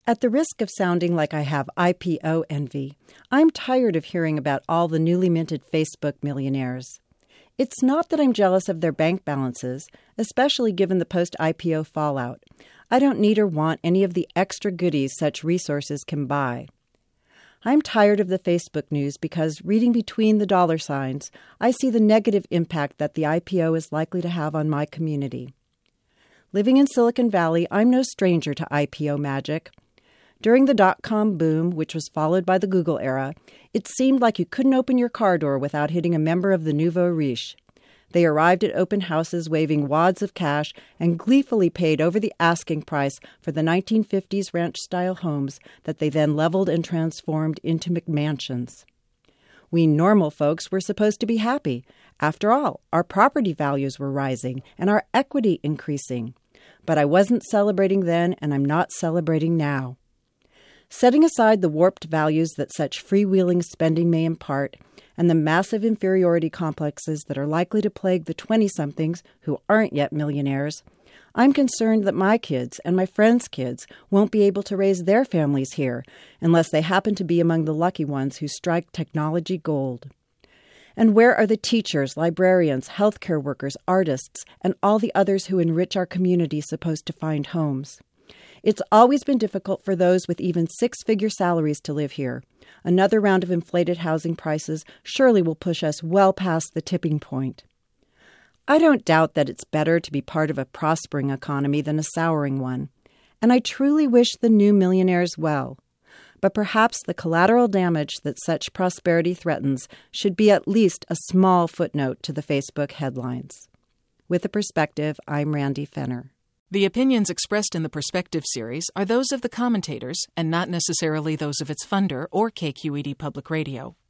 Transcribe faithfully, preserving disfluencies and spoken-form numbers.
At the risk of sounding like I have I P O envy, I'm tired of hearing about all the newly minted Facebook millionaires. It's not that I'm jealous of their bank balances, especially given the post-I P O fallout. I don't need or want any of the extra goodies such resources can buy. I'm tired of the Facebook news because, reading between the dollar signs, I see the negative impact that the I P O is likely to have on my community. Living in Silicon Valley, I'm no stranger to I P O magic. During the dot-com boom, which was followed by the Google era, it seemed like you couldn't open your car door without hitting a member of the nouveau riche. They arrived at open houses waving wads of cash and gleefully paid over the asking price for the nineteen fifties ranch-style homes that they then leveled and transformed into McMansions. We normal folks were supposed to be happy. After all, our property values were rising and our equity increasing. But I wasn't celebrating then, and I'm not celebrating now. Setting aside the warped values that such freewheeling spending may impart, and the massive inferiority complexes that are likely to plague the twenty-somethings who aren't yet millionaires, I'm concerned that my kids and my friends' kids won't be able to raise their families here unless they happen to be among the lucky ones who strike technology gold. And where are the teachers, librarians, healthcare workers, artists, and all the others who enrich our community supposed to find homes? It's always been difficult for those with even six-figure salaries to live here. Another round of inflated housing prices surely will push us well past the tipping point. I don't doubt that it's better to be part of a prospering economy than a souring one, and I truly wish the new millionaires well. But perhaps the collateral damage that such prosperity threatens should be at least a small footnote to the Facebook headlines. With a Perspective, I'm Randy Fenner. The opinions expressed in the Perspective series are those of the commentators and not necessarily those of its funder or K Q E D Public Radio.